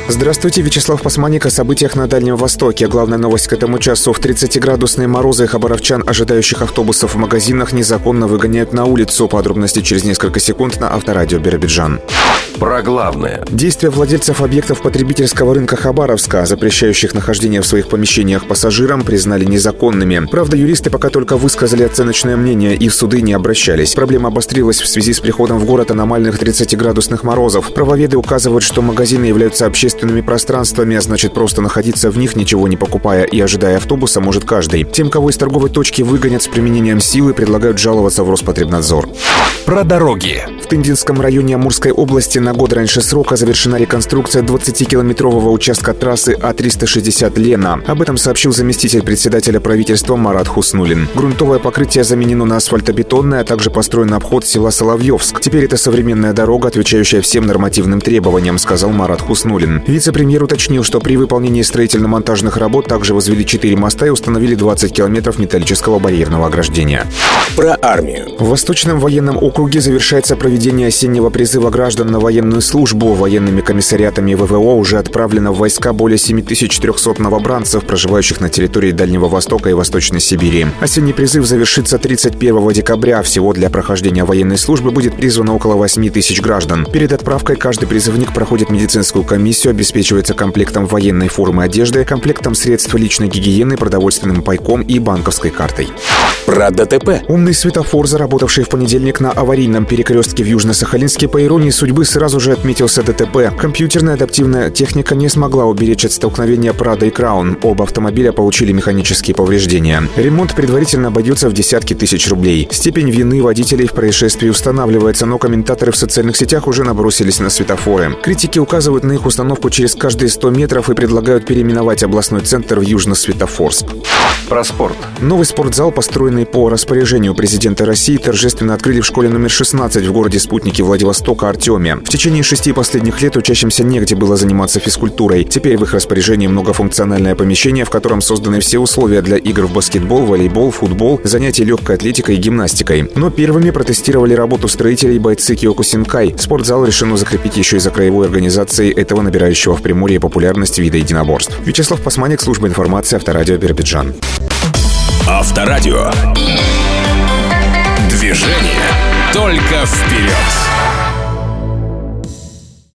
Здравствуйте, Вячеслав Пасманик о событиях на Дальнем Востоке. Главная новость к этому часу. В 30-градусные морозы хабаровчан, ожидающих автобусов в магазинах, незаконно выгоняют на улицу. Подробности через несколько секунд на Авторадио Биробиджан. Про главное. Действия владельцев объектов потребительского рынка Хабаровска, запрещающих нахождение в своих помещениях пассажирам, признали незаконными. Правда, юристы пока только высказали оценочное мнение и в суды не обращались. Проблема обострилась в связи с приходом в город аномальных 30-градусных морозов. Правоведы указывают, что магазины являются общественными пространствами, а значит, просто находиться в них, ничего не покупая и ожидая автобуса, может каждый. Тем, кого из торговой точки выгонят с применением силы, предлагают жаловаться в Роспотребнадзор. Про дороги. В Тындинском районе Амурской области на год раньше срока завершена реконструкция 20-километрового участка трассы А360 Лена. Об этом сообщил заместитель председателя правительства Марат Хуснуллин. Грунтовое покрытие заменено на асфальтобетонное, а также построен обход села Соловьевск. Теперь это современная дорога, отвечающая всем нормативным требованиям, сказал Марат Хуснуллин. Вице-премьер уточнил, что при выполнении строительно-монтажных работ также возвели 4 моста и установили 20 километров металлического барьерного ограждения. Про армию. В Восточном военном округе завершается проведение осеннего призыва граждан на военную службу. Военными комиссариатами ВВО уже отправлено в войска более 7300 новобранцев, проживающих на территории Дальнего Востока и Восточной Сибири. Осенний призыв завершится 31 декабря. Всего для прохождения военной службы будет призвано около 8000 граждан. Перед отправкой каждый призывник проходит медицинскую комиссию, обеспечивается комплектом военной формы одежды, комплектом средств личной гигиены, продовольственным пайком и банковской картой. Про ДТП. Умный светофор, заработавший в понедельник на аварийном перекрестке в Южно-Сахалинске, по иронии судьбы сразу же отметился ДТП. Компьютерная адаптивная техника не смогла уберечь от столкновения Prado и Crown. Оба автомобиля получили механические повреждения. Ремонт предварительно обойдется в десятки тысяч рублей. Степень вины водителей в происшествии устанавливается, но комментаторы в социальных сетях уже набросились на светофоры. Критики указывают на их установку через каждые 100 метров и предлагают переименовать областной центр в Южно-Светофорск. Про спорт. Новый спортзал, построенный по распоряжению президента России, торжественно открыли в школе номер 16 в городе Спутники Владивостока Артеме. В течение 6 последних лет учащимся негде было заниматься физкультурой. Теперь в их распоряжении многофункциональное помещение, в котором созданы все условия для игр в баскетбол, волейбол, футбол, занятий легкой атлетикой и гимнастикой. Но первыми протестировали работу строителей бойцы Киокусинкай. Спортзал решено закрепить еще и за краевой организацией этого набирающего в Приморье популярность вида единоборств. Вячеслав Пасманик, служба информации, Авторадио Биробиджан. Авторадио. Движение только вперед.